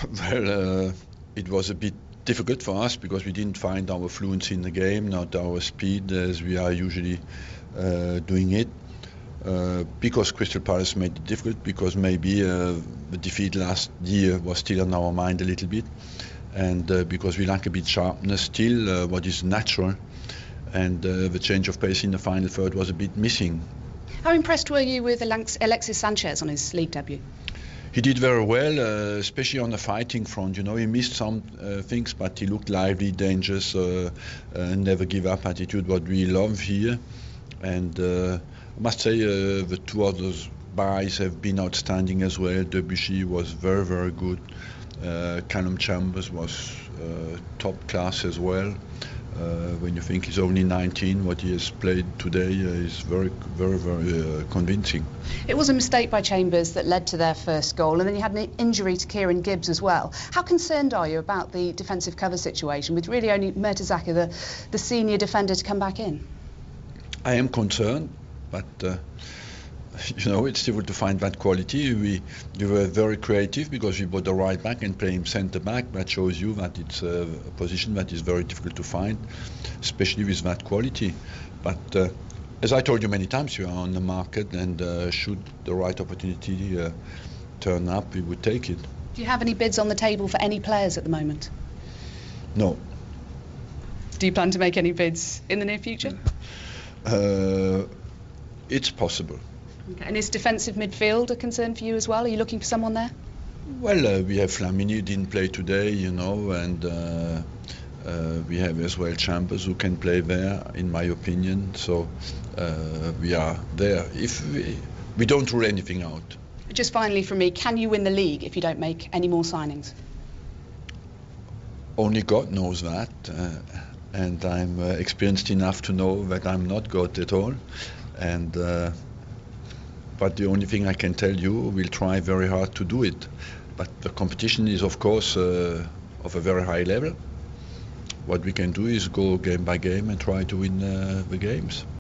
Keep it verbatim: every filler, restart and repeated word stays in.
Well, uh, it was a bit difficult for us because we didn't find our fluency in the game, not our speed as we are usually uh, doing it. Uh, because Crystal Palace made it difficult, because maybe uh, the defeat last year was still on our mind a little bit, and uh, because we lack a bit sharpness still, uh, what is natural, and uh, the change of pace in the final third was a bit missing. How impressed were you with Alex Alexis Sanchez on his league debut? He did very well, uh, especially on the fighting front. You know, he missed some uh, things, but he looked lively, dangerous, uh, uh, never give up attitude, what we love here. And uh, I must say uh, the two others guys have been outstanding as well. Debuchy was very, very good. Uh, Callum Chambers was uh, top class as well. Uh, when you think he's only nineteen, what he has played today uh, is very, very, very uh, convincing. It was a mistake by Chambers that led to their first goal, and then you had an injury to Kieran Gibbs as well. How concerned are you about the defensive cover situation, with really only Mertesacker, the, the senior defender, to come back in? I am concerned, but uh, you know, it's difficult to find that quality. We, we were very creative because we bought the right back and play him centre back. That shows you that it's a, a position that is very difficult to find, especially with that quality. But uh, as I told you many times, you are on the market, and uh, should the right opportunity uh, turn up, we would take it. Do you have any bids on the table for any players at the moment? No. Do you plan to make any bids in the near future? Uh, it's possible. Okay. And is defensive midfield a concern for you as well? Are you looking for someone there? Well, uh, we have Flamini, who didn't play today, you know, and uh, uh, we have as well Chambers, who can play there, in my opinion. So uh, we are there. If we, we don't rule anything out. Just finally from me, can you win the league if you don't make any more signings? Only God knows that, uh, and I'm uh, experienced enough to know that I'm not God at all. And. Uh, But the only thing I can tell you, we'll try very hard to do it. But the competition is, of course, uh, of a very high level. What we can do is go game by game and try to win uh, the games.